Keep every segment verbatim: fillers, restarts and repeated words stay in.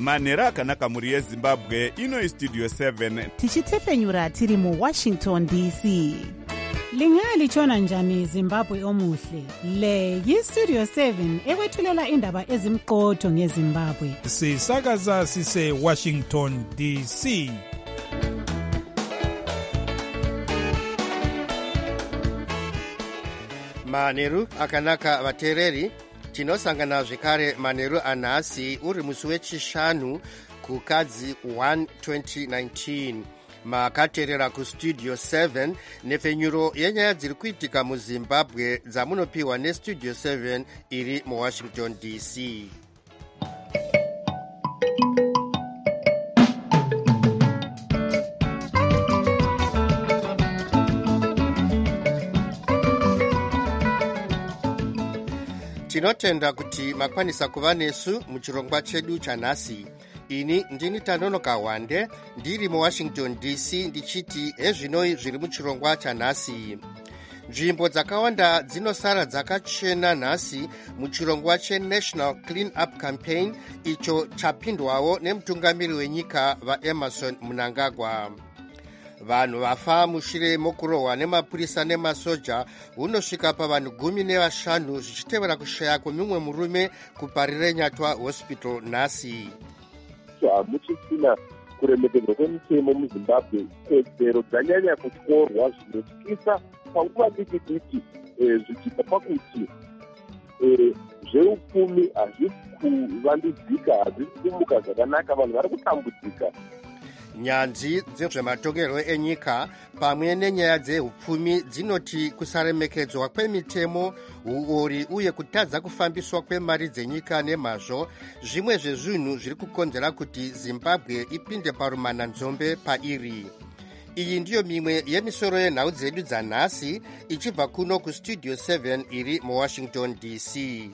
manhero akanaka mhuri yezimbabwe. Ino istudio seven tichitefenyura tiri muwashington D C. Lingalitshona njani Zimbabwe omuhle? Le yistudio seven ekwethulela indaba ezimqotho ngeZimbabwe. Sisakaza sise Washington D C. Manheru akanaka vateereri, tinosangana zvekare manheru anhasi uri musi wechishanu kukadzi one twenty nineteen. Makateerera kustudio seven nepfenyuro yenyaya dziri kuitika muZimbabwe dzamunopiwa nestudio seven iri muWashington D C. Tinotenda kuti makwanisa kuva nesu muchirongwa chedu chanhasi. Ini ndini Tanonoka Wande ndiri muWashington D C ndichiti ezvinoi zviri muchirongwa chanhasi. Nzvimbo dzakawanda dzinosara dzakachena nhasi muchirongwa cheNational Clean Up Campaign icho chapindwawo nemutungamiri wenyika vaEmerson Mnangagwa. Vanhu vafa mushure mokurohwa nemapurisa nemasoja hunosvika pavanhu gumi nevashanu zvichitevera kushaya kwemumwe murume kuParirenyatwa Hospital nhasi. Hamuchisina kuremekedzwa kwemitemo muZimbabwe. Kodzero dzanyanya kutyorwa zvinotyisa panguva diki diki zvichibva pakuti zveupfumi hazvisi kuvandudzika, hazvisi kumuka zvakanaka, vanhu vari kutambudzika. Nyanzvi dzezvematongerwo enyika pamwe nenyaya dzeupfumi dzinoti kusaremekedzwa kwemitemo, uori uye kutadza kufambiswa kwemari dzenyika nemazvo zvimwe zvezvinhu zviri kukonzera kuti Zimbabwe ipinde parumananzombe pairi. Iyi ndiyo mimwe yemisoro yenhau dzedu dzanhasi ichibva kuno kustudio seven iri muWashington D C.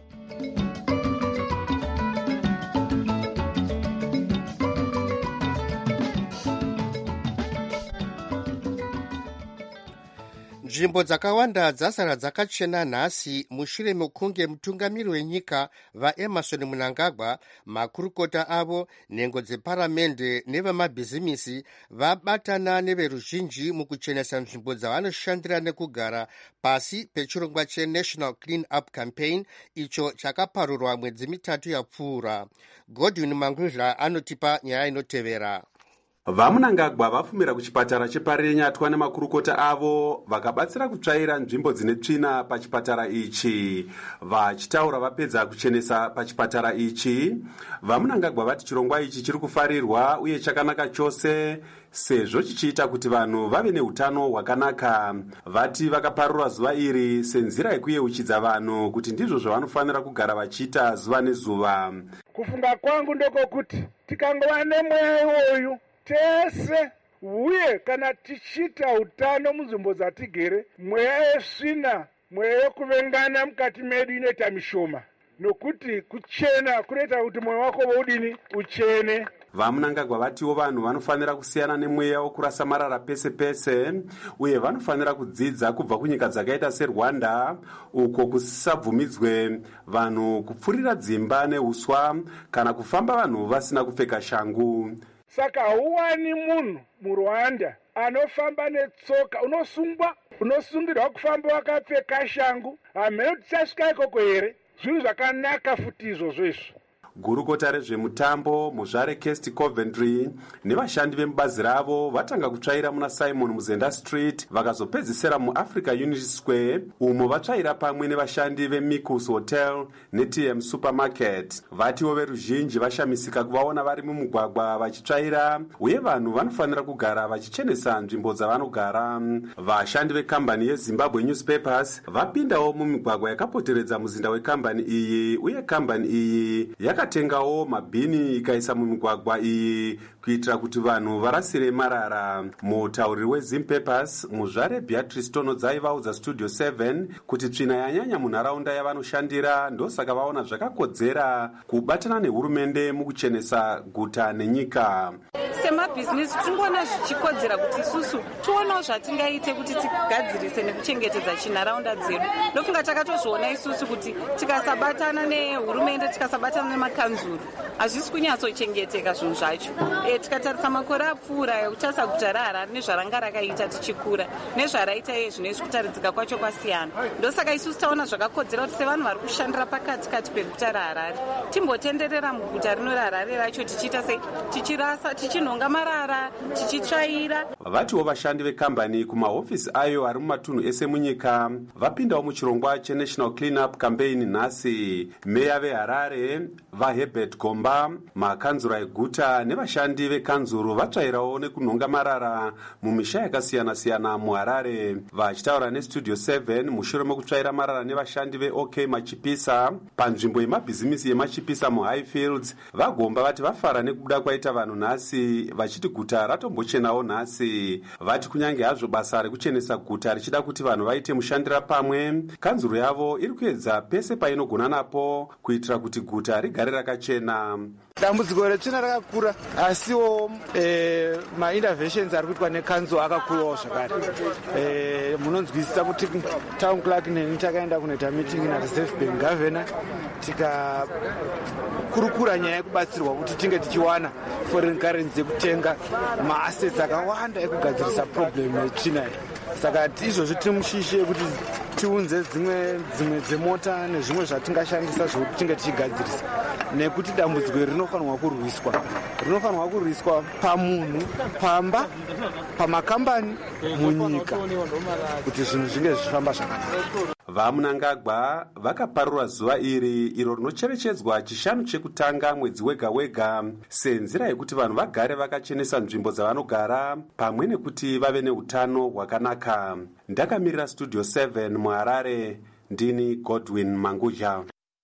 Nzvimbo dzakawanda dzasara dzakachena nhasi mushure mekunge mutungamiri wenyika vaEmerson Mnangagwa, makurukota avo, nhengo dzeparamende nevamabhizimisi vabatana neveruzhinji mukuchenesa nzvimbo dzavanoshandira nekugara pasi pechirongwa cheNational Clean Up Campaign icho chakaparurwa mwedzi mitatu yapfuura. Godwin Mangudla anotipa nyaya inotevera. VaMnangagwa vafumira kuchipatara cheParirenyatwa nemakurukota avo vakabatsira kutsvaira nzvimbo dzine tsvina pachipatara ichi. Vachitaura vapedza kuchenesa pachipatara ichi, VaMnangagwa vati chirongwa ichi chiri kufarirwa uye chakanaka chose sezvo chichiita kuti vanhu vave neutano hwakanaka. Vati vakaparura zuva iri senzira yekuyeuchidza vanhu kuti ndizvo zvavanofanira kugara vachiita zuva nezuva. Kufunga kwangu ndokokuti tikangova nemweya iwoyu tese uye kana tichita utano munzvimbo dzatigere, mweya yesvina, mweya yekuvengana mukati medu inoita mishoma, nokuti kuchena kunoita kuti mwoyo wako udini uchene. VaMnangagwa vatiwo vanhu vanofanira kusiyana nemweya wokurasa marara pese pese uye vanofanira kudzidza kubva kunyika dzakaita seRwanda uko kusabvumidzwe vanhu kupfurira dzimba neuswa kana kufamba vanhu vasina kupfeka shangu. Saka hauwani munhu muRwanda anofamba netsoka, unosungwa, unosungirwa kufamba wakapfeka shangu. Hamene tichasvika ikoko here? Zvinhu zvakanaka futi izvozvo izvo. Gurukota rezvemutambo muzvare Kesti Coventry nevashandi vemubazi ravo vatanga kutsvaira muna Simon Muzenda Street vakazopedzisira muAfrica Unity Square umo vatsvaira pamwe nevashandi veMikus Hotel neT M Supermarket. Vatiwo veruzhinji vashamisika kuvaona vari mumugwagwa vachitsvaira uye vanhu vanofanira kugara vachichenesa nzvimbo dzavanogara. Vashandi vekambani yeZimbabwe Newspapers vapindawo mumigwagwa yakapoteredza muzinda wekambani iyi uye kambani iyi yaka tengawo mabhini ikaisa mumigwagwa iyi kuitira kuti vanhu varasire marara. Mutauriri weZim Papers muzvare Beatrice Tonodzai vaudza Studio seven kuti tsvina yanyanya munharaunda yavanoshandira ndosaka vaona zvakakodzera kubatana nehurumende mukuchenesa guta nenyika. Semabhizinesi tingoona zvichikodzera kuti isusu tionawo zvatingaite kuti tigadzirise nekuchengetedza chinharaunda dzedu. Ndofunga takatozviona isusu kuti tikasabatana nehurumende, tikasabatana nemakanzuru, hazvisi kunyatsochengeteka zvinhu zvacho. E, tikatarisa makore apfuura ekutarisa guta raHarare nezvaranga rakaita tichikura nezvaraita iye zvinoizvi kutaridzika kwacho kwasiyana. Ndosaka isusu taona zvakakodzera kuti sevanhu vari kushandira pakati kati peguta raHarare timbotenderera muguta rino raHarare racho tichiita sei tichirasa tichinhonga marara tichitsvaira. Vatiwo vashandi vekambani kumahofisi ayo ari mumatunhu ese munyika vapindawo muchirongwa cheNational Cleanup Campaign nhasi. Meya veHarare vaHerbert Gomba, makanzura eguta nevashandi vekanzuru vatsvairawo nekunhonga marara mumisha yakasiyana-siyana muHarare. Vachitaura neStudio seven mushure mekutsvaira marara nevashandi veOK Machipisa panzvimbo yemabhizimisi yeMachipisa muHighfields, vaGomba vati vafara nekubuda kwaita vanhu nhasi, vachiti guta ratombochenawo nhasi. Vati kunyange hazvo basa rekuchenesa guta richida kuti vanhu vaite mushandira pamwe, kanzuru yavo iri kuedza pese painogona napo kuitira kuti guta rigare rakachena. Dambudziko retsvina rakakura, asiwo e, mainterventions ari kuitwa nekanzuru akakurawo zvakare. E, munonzwisisa kuti town clerk neni takaenda kunoita meeting naReserve Bank governor tikakurukura nyaya yekubatsirwa kuti tinge tichiwana foreign currency yekutenga maassets akawanda ekugadzirisa problem yetsvina iyi. Saka izvozvo tiri mushishe kuti tiunze dzimwe dzimwe dzemota nezvimwe zvatingashandisa zvokuti tinge tichigadzirisa, nekuti dambudziko rinofanirwa kurwiswa rinofanirwa kurwiswa pamunhu, pamba, pamakambani, munyika, kuti zvinhu zvinge zvichifamba zvakanaka. VaMunangagwa vakaparura zuva iri iro rinocherechedzwa chishanu chekutanga mwedzi wega wega senzira yekuti vanhu vagare vakachenesa nzvimbo dzavanogara pamwe nekuti vave neutano hwakanaka. Ndakamirira Studio seven muHarare, ndini Godwin Mangudya.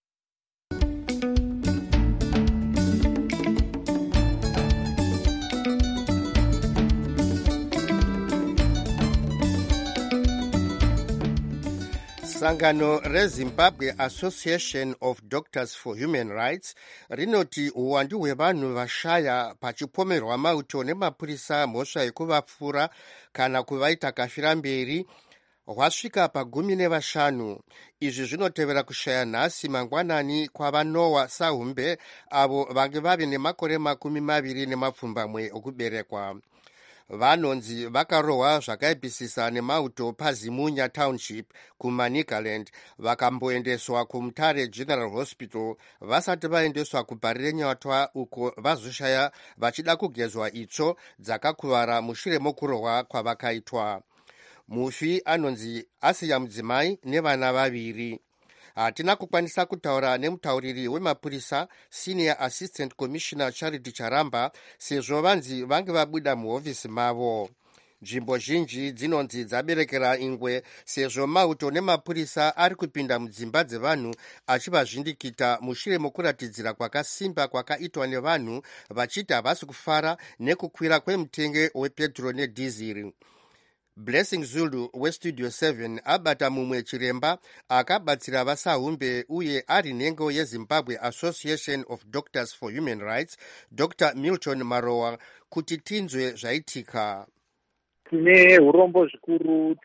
Sangano reZimbabwe Association of Doctors for Human Rights rinoti uwandu hwevanhu vashaya pachipomerwa mauto nemapurisa mhosva yekuvapfura kana kuvaita kafira mberi hwasvika pagumi nevashanu. Izvi zvinotevera kushaya nhasi mangwanani kwavaNoah Sahumbe avo vange vave nemakore makumi maviri nemapfumbamwe okuberekwa. Vanonzi vakarohwa zvakaipisisa nemauto paZimunya Township kuManicaland vakamboendeswa kuMutare General Hospital vasati vaendeswa kuBharirenyatwa uko vazoshaya vachida kugezwa itsvo dzakakuvara mushure mokurohwa kwavakaitwa. Mufi anonzi asiya mudzimai nevana vaviri. Hatina kukwanisa kutaura nemutauriri wemapurisa Senior Assistant Commissioner Charity Charamba sezvo vanzi vange vabuda muhofisi mavo. Nzvimbo zhinji dzinonzi dzaberekera ingwe sezvo mauto nemapurisa ari kupinda mudzimba dzevanhu achivazvindikita mushure mokuratidzira kwakasimba kwakaitwa nevanhu vachiti havasi kufara nekukwira kwemutenge wepetro nedhiziri. Blessing Zulu weStudio seven abata mumwe chiremba akabatsira vaSahumbe uye ari nhengo yeZimbabwe Association of Doctors for Human Rights Doctor Milton Marowa kuti tinzwe zvaitika. Tine urombo zvikuru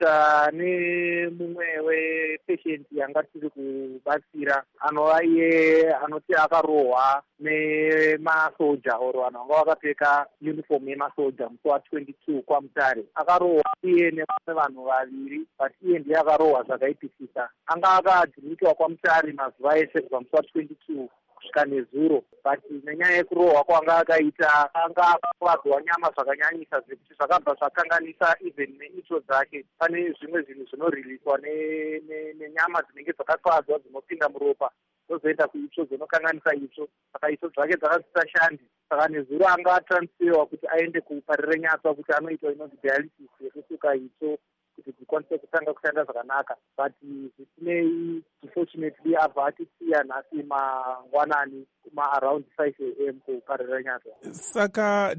tane mumwe wepatient yanga tiri kubatsira anova iye anoti akarohwa nemasoja oro vanhu vanga vakapfeka uniform yemasoja musi wa22 kwaMutare. Akarohwa iye nevamwe vanhu vaviri, but iye ndiye akarohwa zvakaipisisa. Anga akadhimitwa kwaMutare mazuva ese kubva musi wa22 kusvika nezuro, but nenyaya yekurohwa kwanga akaita anga akakuvadzwa nyama zvakanyanyisa zvekuti zvakabva zvakanganisa even neitsvo dzake. Pane zvimwe zvinhu zvinoriliswa nenyama dzinenge dzakakuvadzwa dzinopinda muropa dzozoenda kuitsvo dzinokanganisa itsvo, saka itsvo dzake dzakasishashandi. Saka nezuro anga atransferwa kuti aende kuBharirenyatwa kuti anoitwa inonzi dialysis yekusuka itsvo kuti ikwanise kutanga kushanda zvakanaka, but zvisinei unfortunately abva atisiya nhasi mangwanani maaround five a m kuparira nyatwa. Saka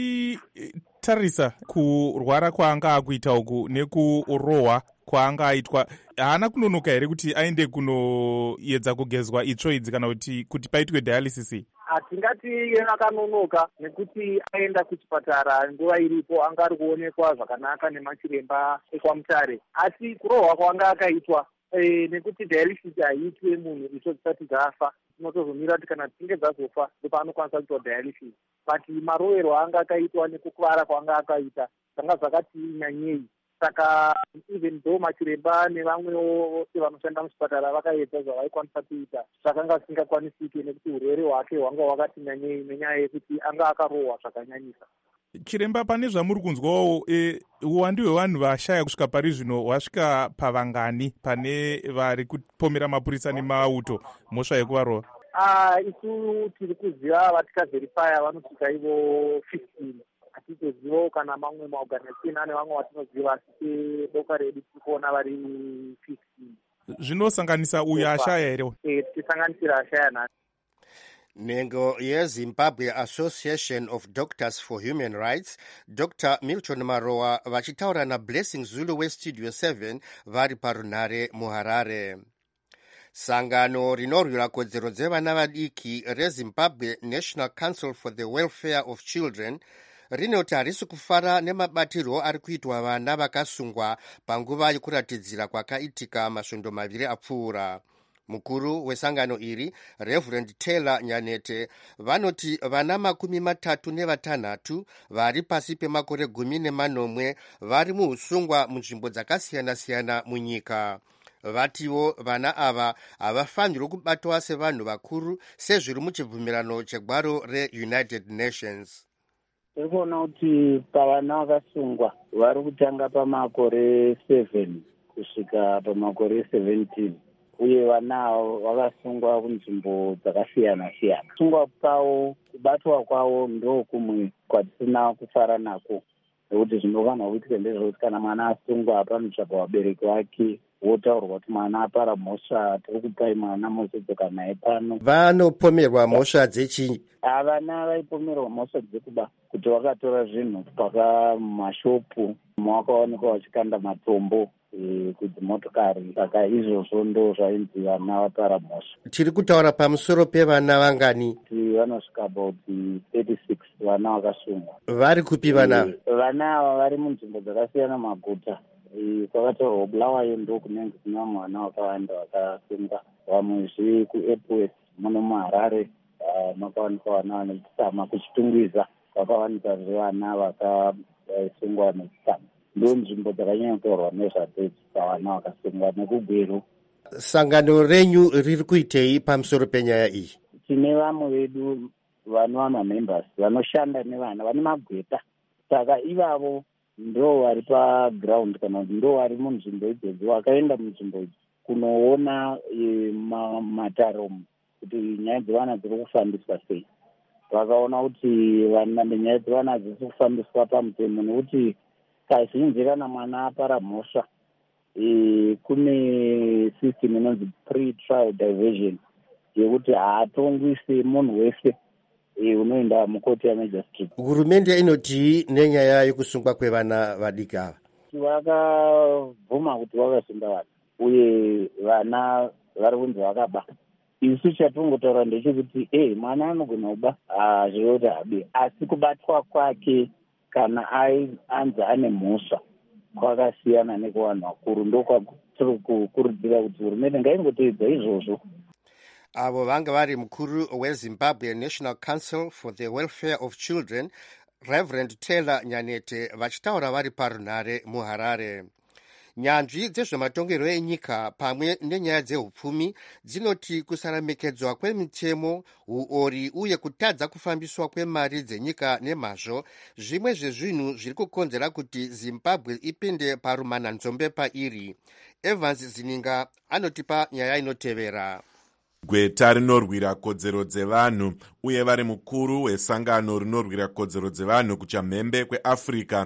tichitarisa kurwara kwaanga akuita uku nekurohwa kwaanga aitwa, haana kunonoka here kuti aende kunoedza kugezwa itsvo idzi kana kuti kuti paitwe dialysis? Hatingati akanonoka nekuti aenda kuchipatara nguva iripo anga ari kuonekwa zvakanaka nemachiremba ekwaMutare, asi kurohwa kwanga akaitwa e, nekuti dialysis haiitwe munhu itsvo dzisati dzafa, tinotozomira kuti kana dzichinge dzazofa ndopaanokwanisa kuitwa dialysis, but marohero anga akaitwa nekukuvara kwanga akaita zvanga zvakati nyanyei. Saka even though machiremba nevamwewo vose vanoshanda muchipatara vakaedza zvavaikwanisa kuita, zvakanga zvisingakwanisike nekuti urwere hwake hwanga hwakati nyanyei nenyaya yekuti anga akarohwa zvakanyanyisa. Chiremba, pane zvamuri kunzwawo, e, uwandu hwevanhu vashaya kusvika pari zvino hwasvika pavangani pane vari kupomera mapurisa nemauto mhosva yekuvarova? Ah, isu tiri kuziva vatikavherifaya vanosvika ivo fifteen. Hatitozivawo kana mamwe maorganization ane vamwe vatinoziva, asi boka redu tiri kuona vari fifteen. Zvinosanganisa uyo ashaya here? Eh, tichisanganisira ashaya nhasi. Nhengo yeZimbabwe Association of Doctors for Human Rights, Doctor Milton Marowa vachitaura naBlessing Zulu weStudio seven vari parunhare muHarare. Sangano rinorwira kodzero dzevana vadiki reZimbabwe National Council for the Welfare of Children rinoti harisi kufara nemabatirwo ari kuitwa vana vakasungwa panguva yekuratidzira kwakaitika masvondo maviri apfuura. Mukuru wesangano iri, Reverend Taylor Nyanete, vanoti vana makumi matatu nevatanhatu vari pasi pemakore gumi nemanomwe vari muusungwa munzvimbo dzakasiyana-siyana munyika. Vatiwo vana ava havafanirwi kubatwa sevanhu vakuru sezviri muchibvumirano chegwaro reUnited Nations. Tiri kuona kuti pavana vakasungwa vari kutanga pamakore seven kusvika pamakore seventeen, uye vana avo vakasungwa kunzvimbo dzakasiyana-siyana. Kusungwa kwavo, kubatwa kwavo ndo kumwe kwatisina kufara nako, nekuti zvinofanirwa kuitika ndezvekuti kana mwana asungwa panotsvakwa vabereki vake, wotaurwa kuti mwana apara mhosva, tiri kupai mwana mozodzoka naye pano. Vanopomerwa mhosva dzechi? Vana vaipomerwa mhosva dzekuba kuti vakatora zvinhu pakamashopu mawakaonekwa vachikanda matombo e, kudzimotokari. Saka izvozvo ndo zvainzi vana vapara mhosva. Tiri kutaura pamusoro pevana vangani? Ti vanosvika about thirty-six vana vakasungwa. Vari kupi vana? E, vana ava vari munzvimbo dzakasiyana maguta. Kwakataurwa Bulawayo ndo kunenge kuna mwana wakawanda vakasungwa, vamwe zviri kuEpworth muno muHarare makawanikwa vana vanechitama, kuchitungwiza kwakawanikwa zvevana vakasungwa nechitama. Ndo nzvimbo dzakanyanya kutaurwa nezvadzedzi pavana vakasungwa nekugweru. Sangano renyu riri kuitei pamusoro penyaya iyi? Tine vamwe vedu vanova mamembers vanoshanda nevana vane magweta, saka ivavo ndo vari paground kana kuti ndo vari munzvimbo idzodzo, vakaenda munzvimbo idzi kunoona e, ma, mataromo kuti nyaya dzevana dziri kufambiswa sei. Vakaona kuti vana nyaya dzevana hadzisi kufambiswa pamutemo, nekuti kazhinji kana mwana apara mhosva e, kune system inonzi pre-trial diversion yekuti haatongwi semunhu wese e, unoenda mukoti yamajistrate. Hurumende inoti nenyaya yekusungwa kwevana vadiki ava? Vakabvuma kuti vakasunga vana, uye vana vari kunzi vakaba. Isu chatongotaura ndechekuti e, mwana anogona kuba hazvive kuti habe, asi kubatwa kwake kana anzi ane mhosva kwakasiyana nekuvanhu vakuru. Ndokwatiri kukurudzira kuti hurumende ngaingoteedza izvozvo. Avo vanga vari mukuru weZimbabwe National Council for the Welfare of Children, Reverend Taylor Nyanete, vachitaura vari parunhare muHarare. Nyanzvi dzezvematongerwo enyika pamwe nenyaya dzehupfumi dzinoti kusaremekedzwa kwemitemo, uori uye kutadza kufambiswa kwemari dzenyika nemazvo zvimwe zvezvinhu zviri kukonzera kuti Zimbabwe ipinde parumananzombe pairi. Evans Zininga anotipa nyaya inotevera. Gweta rinorwira kodzero dzevanhu uye vari mukuru wesangano rinorwira kodzero dzevanhu kuchamhembe kweAfrica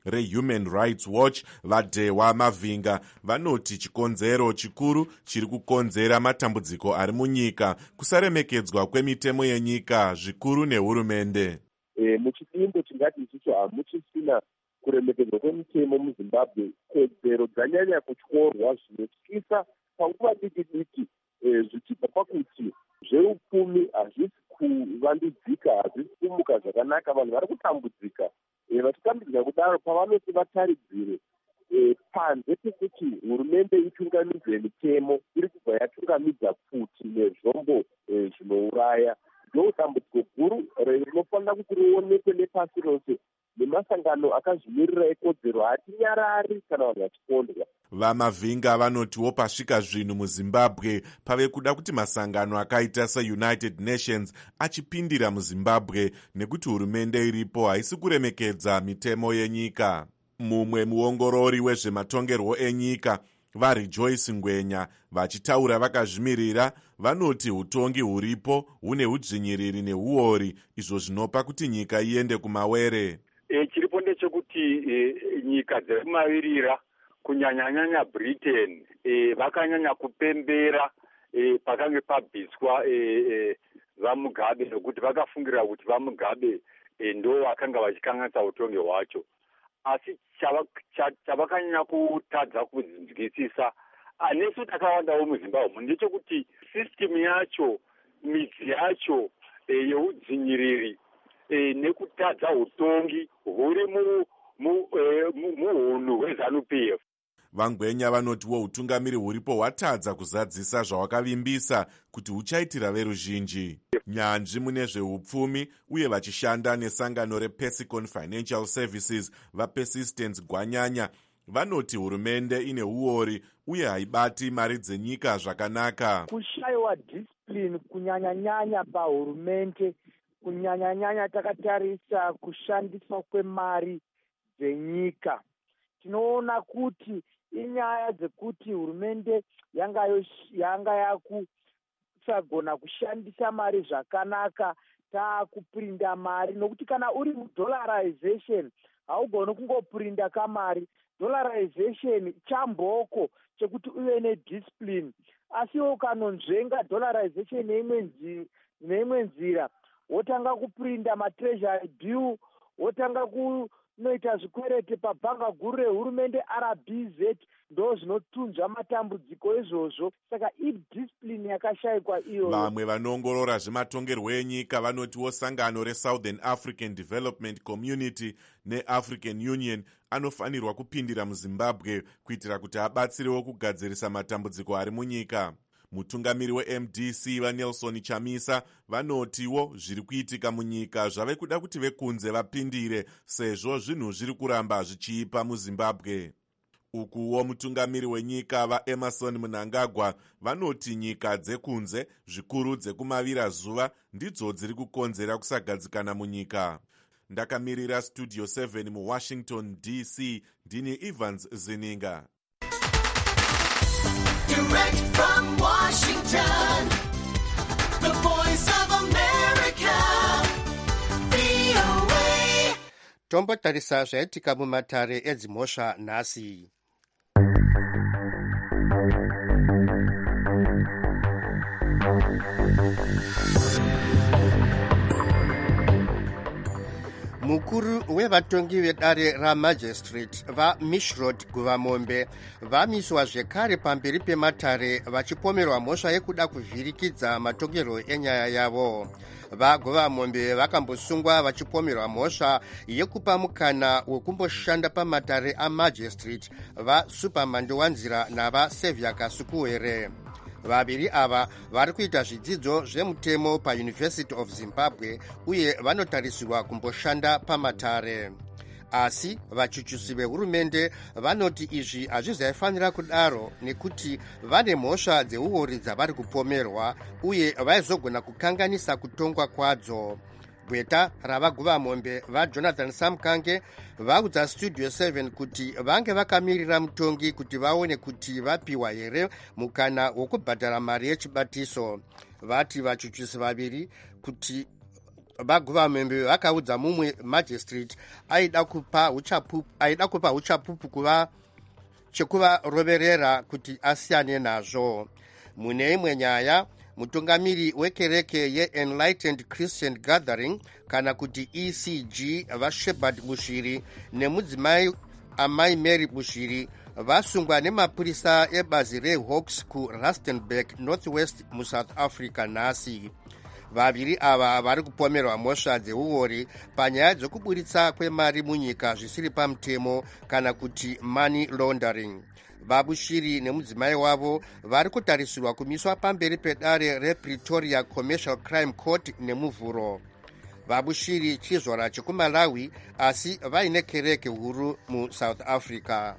rehuman rights watch vadhewa mavhinga vanoti chikonzero chikuru chiri kukonzera matambudziko ari munyika kusaremekedzwa kwemitemo yenyika zvikuru nehurumende. E, muchidimbo tingati isusu hamuchisina kuremekedzwa kwemitemo muzimbabwe. Kodzero dzanyanya kutyorwa zvinotyisa panguva diki diki e, zvichibva pakuti zveupfumi hazvisi kuvandudzika, hazvisi kumuka zvakanaka. Vanhu vari kutambudzika. E, vachitambudzika kudaro pavanoti vataridzire e, panze pekuti hurumende itungamidze mitemo iri kubva yatungamidza pfuti nezvombo e, zvinouraya. Ndo dambudziko guru rinofanira kuti rionekwe nepasi rose nemasangano akazvimirira ekodzero hatinyarari kana vanhu vachikondwa. Vamavhinga vanotiwo pasvika zvinhu muzimbabwe pave kuda kuti masangano akaita seunited nations achipindira muzimbabwe nekuti hurumende iripo haisi kuremekedza mitemo yenyika. Mumwe muongorori wezvematongerwo enyika vaRejoice Ngwenya vachitaura vakazvimirira vanoti utongi huripo hune udzvinyiriri neuori izvo zvinopa kuti nyika iende kumawere. E, chiripo ndechekuti e, nyika dzekumavirira kunyanyanyanya Britain e, vakanyanya kupembera e, pakange pabviswa e, e, vaMugabe nokuti vakafungira kuti vaMugabe e, ndo vakanga vachikanganisa utongi hwacho. Asi chavakanyanya kutadza kunzwisisa anesu takawandawo muzimbabwe ndechekuti system yacho midzi yacho e, yeudzinyiriri e, nekutadza utongi huri muhunhu hweZANU P F. Vangwenya vanotiwo utungamiri huripo hwatadza kuzadzisa zvawakavimbisa kuti huchaitira veruzhinji. Nyanzvi mune zveupfumi uye vachishanda nesangano rePersicon Financial Services vaPersistence Gwanyanya vanoti hurumende ine uori uye haibati mari dzenyika zvakanaka. Kushayiwa discipline kunyanyanyanya pahurumende, kunyanyanyanya takatarisa kushandiswa kwemari dzenyika. Tinoona kuti inyaya dzekuti hurumende yanga yanga yakusagona kushandisa mari zvakanaka, taakuprinda mari nokuti kana uri dollarization haugoni kungoprinda kamari. Dollarization chamboko chekuti uve nediscipline, asi ukanonzvenga dollarization neimwe nzira wotanga kuprinda matreasury bill, wotanga kunoita zvikwereti pabhanga guru rehurumende R B Z, ndo zvinotunzva matambudziko izvozvo. Saka idiscipline yakashayikwa iyo. Vamwe vanongorora zvematongerwo enyika vanotiwo sangano reSouthern African Development Community neAfrican Union anofanirwa kupindira muZimbabwe kuitira kuti abatsirewo kugadzirisa matambudziko ari munyika. Mutungamiri weM D C vaNelson Chamisa vanotiwo zviri kuitika munyika zvave kuda kuti vekunze vapindire sezvo zvinhu zviri kuramba zvichiipa muZimbabwe. Ukuwo mutungamiri wenyika vaEmerson Mnangagwa vanoti nyika dzekunze zvikuru dzekumavira zuva ndidzo dziri kukonzera kusagadzikana munyika. Ndakamirira Studio seven muWashington D C ndini Evans Zininga. Direct from Washington, the voice of America, V O A. Tombotarisa zvaitika mumatare edzimhosva nhasi. Mukuru wevatongi vedare ramagistrate vaMishrod Guvamombe vamiswa zvekare pamberi pematare vachipomerwa mhosva yekuda kuvhirikidza matongero enyaya yavo. VaGuvamombe vakambosungwa vachipomerwa mhosva yekupa mukana wekumboshanda pamatare amagistrate vaSupermando Wanzira navaSevia Kasukuwere. Vaviri ava vari kuita zvidzidzo zvemutemo paUniversity of Zimbabwe uye vanotarisirwa kumboshanda pamatare. Asi vachuchusi vehurumende vanoti izvi hazvizaifanira kudaro nekuti vane mhosva dzeuori dzavari kupomerwa uye vaizogona kukanganisa kutongwa kwadzo. Gweta ravaGuvamombe vaJonathan Samkange vaudza Studio seven kuti vange vakamirira mutongi kuti vaone kuti vapiwa here mukana wokubhadhara mari yechibatiso. Vati vachuchusi vaviri kuti vaguvamembe vakaudza mumwe magistrate aida kupa uchapupu aida kupa uchapupu kuva chekuvaroverera kuti asiyane nazvo. Mune imwe nyaya, mutungamiri wekereke yeEnlightened Christian Gathering kana kuti E C G vaShebard Bushiri nemudzimai amai Mary Bushiri vasungwa nemapurisa ebazi reHawks kuRustenburg Northwest muSouth Africa nhasi. Vaviri ava vari kupomerwa mhosva dzeuori panyaya dzokuburitsa kwemari munyika zvisiri pamutemo kana kuti money laundering. Vabushiri nemudzimai wavo vari kutarisirwa kumiswa pamberi pedare rePretoria Commercial Crime Court nemuvhuro. Vabushiri chizvara chekuMalawi asi vaine kereke huru muSouth Africa.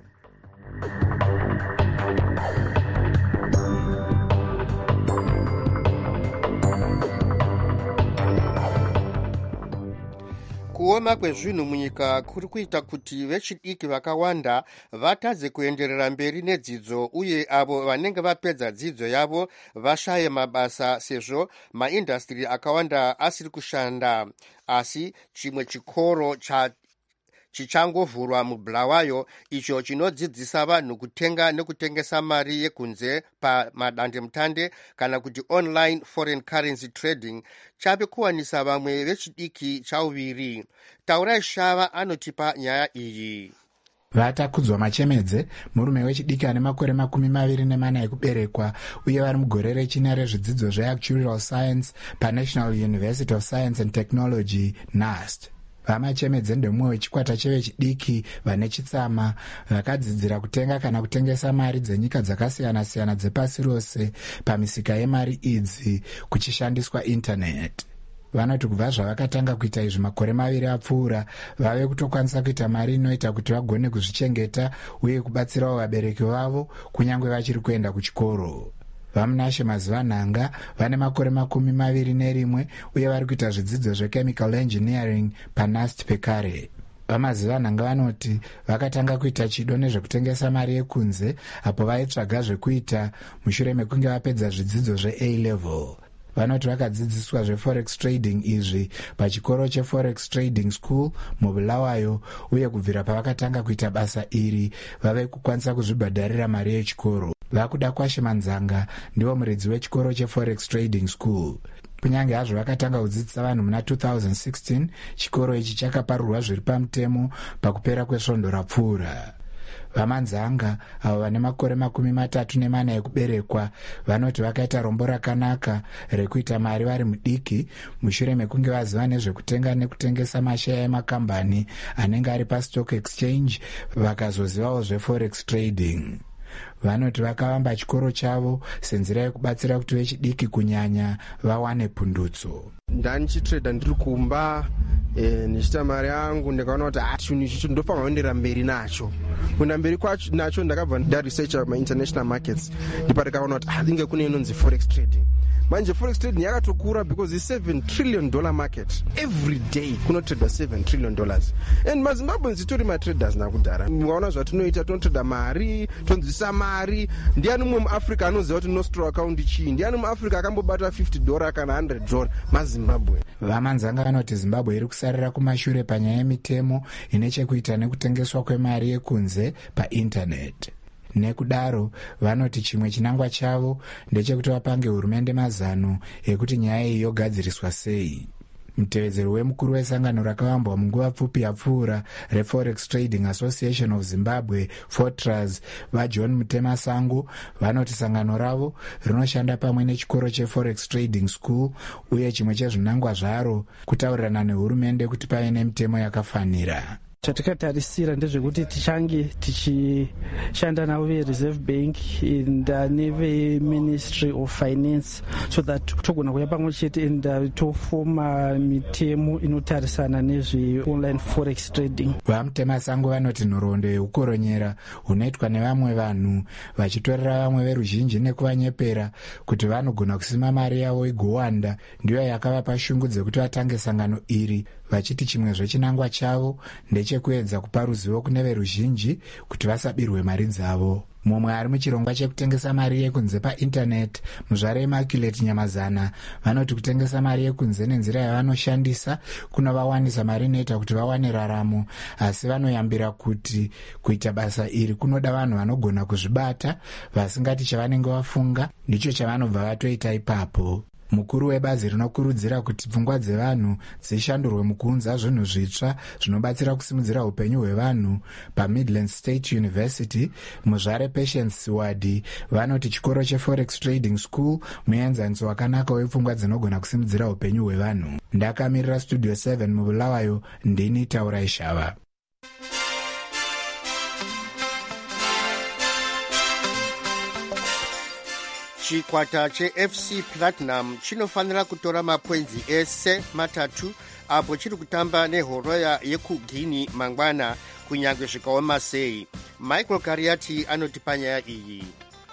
Kuoma kwezvinhu munyika kuri kuita kuti vechidiki vakawanda vatadze kuenderera mberi nedzidzo uye avo vanenge vapedza dzidzo yavo vashaye mabasa sezvo maindastri akawanda asiri kushanda. Asi chimwe chikoro cha chichangovhurwa muBulawayo icho chinodzidzisa vanhu kutenga nekutengesa mari yekunze pamadandemutande kana kuti online foreign currency trading chave kuwanisa vamwe vechidiki chauviri. Taurai Shava anotipa nyaya iyi. Vatakudzwa Machemedze, murume wechidiki ane makore makumi maviri nemana ekuberekwa uye vari mugore rechina rezvidzidzo zveactuarial science paNational University of Science and Technology NUST. Vamachemedze ndemumwe wechikwata chevechidiki vane chitsama vakadzidzira kutenga kana kutengesa mari dzenyika dzakasiyana-siyana dzepasi rose pamisika yemari idzi kuchishandiswa intaneti. Vanoti kubva zvavakatanga kuita izvi makore maviri apfuura vave kutokwanisa kuita mari inoita kuti vagone kuzvichengeta uye kubatsirawo vabereki vavo kunyange vachiri kuenda kuchikoro. Vamunashe Mazivanhanga vane makore makumi maviri nerimwe uye vari kuita zvidzidzo zvechemical engineering paNUST pekare. Vamazivanhanga vanoti vakatanga kuita chido nezvekutengesa mari yekunze apo vaitsvaga zvekuita mushure mekunge vapedza zvidzidzo zveA level. Vanoti vakadzidziswa zveforex trading izvi pachikoro cheforex trading school muBulawayo uye kubvira pavakatanga kuita basa iri vave kukwanisa kuzvibhadharira mari yechikoro. Vakuda Kwashe Manzanga ndivo muridzi wechikoro cheforex trading school. Kunyange hazvo vakatanga kudzidzisa vanhu muna two thousand sixteen, chikoro ichi chakaparurwa zviri pamutemo pakupera kwesvondo rapfuura. Vamanzanga avo vane makore makumi matatu nemana ekuberekwa vanoti vakaita rombo rakanaka rekuita mari vari mudiki mushure mekunge vaziva nezvekutenga nekutengesa masheya emakambani anenge ari pastock exchange vakazozivawo zveforex trading. Vanoti vakavamba chikoro chavo senzira yekubatsira kuti vechidiki kunyanya vawane pundutso. Ndani chitreda ndiri kumba eh nichita mari yangu ndikaona kuti ah chinhu ichi ndofanira kuendera mberi nacho. Kuenda mberi kwacho nacho ndakabva nda researcher ma international markets ndipo ndikaona kuti ah inge kune inonzi forex trading. Manje forex trading yakatokura because it's seven trillion dollar market. Every day kuno trade seven trillion dollars. And maZimbabweans itori ma traders nakudhara. Mukaona zvatinoita tonotrada mari, tonzisa mari. Ndiani mumwe muAfrica anoziva kuti nostro account chii? Ndiani muAfrica akambobata fifty dollars kana one hundred dollars maZimbabwe? Vamanzanga vanoti Zimbabwe iri kusarira kumashure panyaya yemitemo ine chekuita nekutengeswa kwemari yekunze paintaneti. Nekudaro vanoti chimwe chinangwa chavo ndechekuti vapange hurumende mazano ekuti nyaya iyi yogadziriswa sei. Mutevedzeri wemukuru wesangano rakavambwa munguva pfupi yapfuura reForex Trading Association of Zimbabwe Fortras vaJohn Mutemasango vanoti sangano ravo rinoshanda pamwe nechikoro cheForex Trading School uye chimwe chezvinangwa zvaro kutaurirana nehurumende kuti pave nemitemo yakafanira. Chatakatarisira ndezvekuti tichange tichishanda navo veReserve Bank neve Ministry of Finance so that togona kuya pamwe chete and tofoma mitemo inotarisana nezve online forex trading. Vamutemasango vanoti nhoroondo yekukoronyera hunoitwa nevamwe vanhu vachitorera vamwe veruzhinji nekuvanyepera kuti vanogona kusima mari yavo igowanda ndiyo yakavapa shungu dzekuti vatange sangano iri. vachiti chimwezve chinangwa chavo ndechekuedza kupa ruzivo kune veruzhinji kuti vasabirwe mari dzavo. Mumwe ari muchirongwa chekutengesa mari yekunze paindaneti, muzvare Immaculate Nyamazana, vanoti kutengesa mari yekunze nenzira yavanoshandisa kunovawanisa mari inoita kuti vawane raramo, asi vanoyambira kuti kuita basa iri kunoda vanhu vanogona kuzvibata, vasingati chavanenge vafunga ndicho chavanobva vatoita ipapo. Mukuru webazi rinokurudzira kuti pfungwa dzevanhu dzishandurwe mukuunza zvinhu zvitsva zvinobatsira kusimudzira upenyu hwevanhu paMidland State University, muzvare Patience Siwadi, vanoti chikoro cheForex Trading School muenzaniso wakanaka wepfungwa dzinogona kusimudzira upenyu hwevanhu. Ndakamirira Studio seven mubulawayo, ndini Taurai Shava. Chikwata cheF C Platinum chinofanira kutora mapoinzi ese matatu apo chiri kutamba nehoroya yekuGuinea mangwana kunyange zvikaoma sei. Michael Kariati anoti panyaya iyi.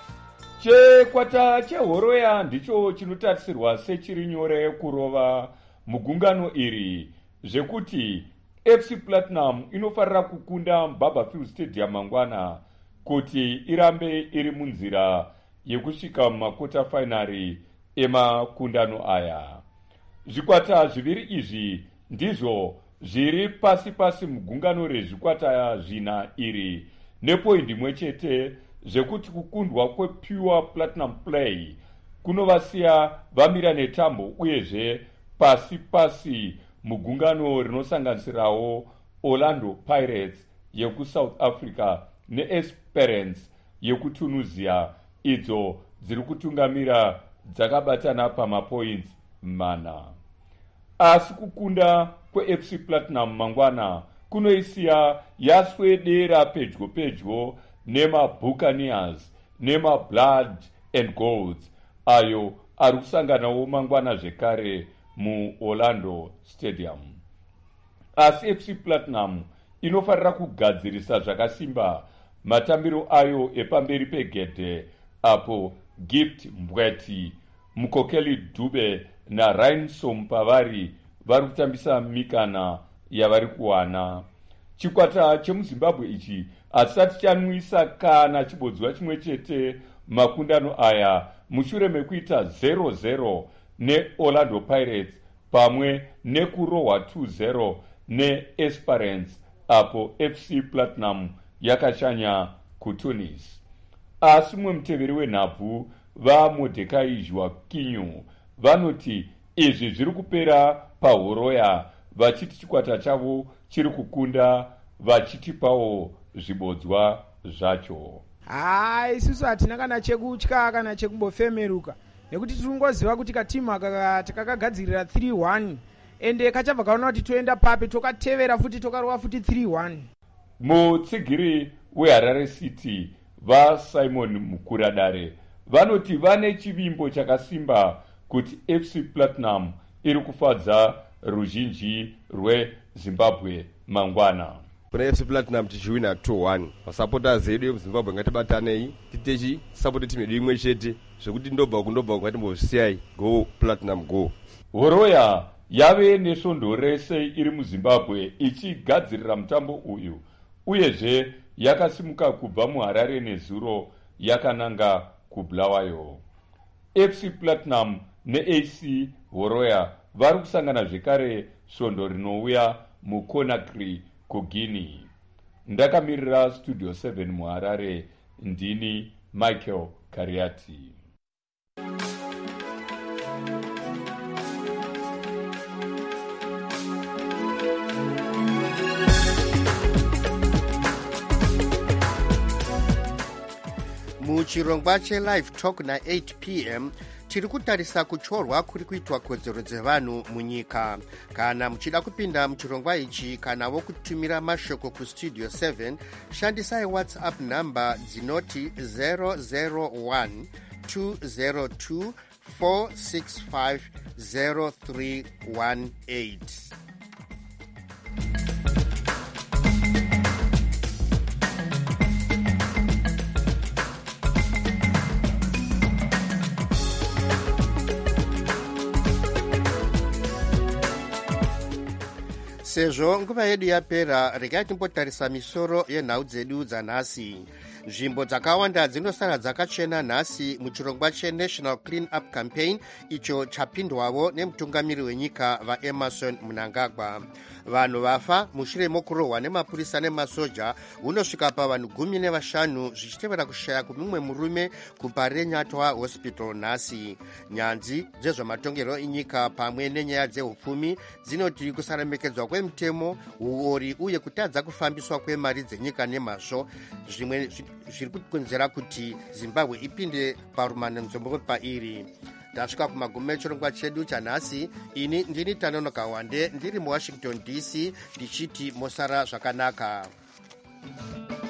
Chikwata chehoroya ndicho chinotarisirwa sechiri nyore kurova mugungano iri, zvekuti F C Platinum inofarira kukunda Barberfield Stadium mangwana kuti irambe iri munzira yekusvika mumakota finari emakundano aya. Zvikwata zviviri izvi ndizvo zviri pasi pasi mugungano rezvikwata zvina iri nepoindi imwe chete, zvekuti kukundwa kwePure Platinum Play kunovasiya vamira netambo uyezve pasi pasi mugungano rinosanganisirawo Orlando Pirates yekuSouth Africa neEsperance yekuTunisia, idzo dziri kutungamira dzakabatana pamapoints mana. Asi kukunda kweF C Platinum mangwana kunoisiya yaswedera pedyo pedyo nemaBuccaneers nemaBlood and Golds ayo ari kusanganawo mangwana zvekare muOrlando Stadium. Asi F C Platinum inofarira kugadzirisa zvakasimba matambiro ayo epamberi pegedhe, apo Gift Mbweti, Mukokeli Dube na Rhinsom pavari vari kutambisa mikana yavari kuwana. Chikwata chemuZimbabwe ichi asati chanwisa kana chibodzwa chimwe chete makundano aya mushure mekuita zero zero neOrlando Pirates pamwe nekurohwa two zero neEsperance apo F C Platinum yakashanya kuTunis. Asi mumwe muteveri wenhabvu vaMordecai Joaquinho vanoti izvi zviri kupera pahoroya, vachiti chikwata chavo chiri kukunda, vachitipawo zvibodzwa zvacho. Hai, isusu hatina kana chekutya kana chekumbofemeruka, nekuti tiri kungoziva kuti katimu aka takakagadzirira three one ende kachabva kaona kuti toenda pape tokatevera futi tokarova futi three one. Mutsigiri weHarare City vaSimon Mukuradare vanoti vane chivimbo chakasimba kuti F C Platinum iri kufadza ruzhinji rweZimbabwe mangwana. Kuna F C Platinum tichiwina two one, masupporters edu emuZimbabwe ngatibatanei titechi support team yedu imwe chete, zvekuti ndobva kundobva ngatimbosiyai go Platinum go. Horoya yave nesvondo rese iri muZimbabwe ichigadzirira mutambo uyu, uyezve yakasimuka kubva muHarare nezuro yakananga kuBulawayo. F C Platinum neA C Horoya vari kusangana zvekare svondo rinouya muConakry kuGuinea. Ndakamirira Studio seven muHarare, ndini Michael Kariati. Muchirongwa cheLive Talk na eight p m tiri kutarisa kuchorwa kuri kuitwa kodzero dzevanhu munyika. Kana muchida kupinda muchirongwa ichi kana vokutumira mashoko kuStudio seven, shandisai WhatsApp number dzinoti zero zero one two zero two four six five zero three one eight. sezvo nguva yedu yapera, regai timbotarisa misoro yenhau dzedu dzanhasi. Nzvimbo dzakawanda dzinosara dzakachena nhasi muchirongwa cheNational Clean Up Campaign icho chapindwawo nemutungamiri wenyika vaEmerson Mnangagwa. Vanhu vafa mushure mokurohwa nemapurisa nemasoja unosvika pavanhu gumi nevashanu zvichitevera kushaya kumumwe murume kuparenyatwa hospital nhasi. Nyanzi dzezvematongerwo enyika pamwe nenyaya dzehupfumi dzinoti kusaremekedzwa kwemutemo, uori uye kutadza kufambiswa kwemari dzenyika nemazvo zvimwe zviri kukonzera kuti Zimbabwe ipinde parumanenzombo pairi. Tasvika kumagumo echirongwa chedu chanhasi. Ini ndini Tanonoka Wande ndiri muWashington D C ndichiti mosara zvakanaka.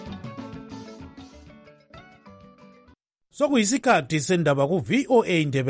Sokuyisikhathi sendaba ku V O A Ndebele.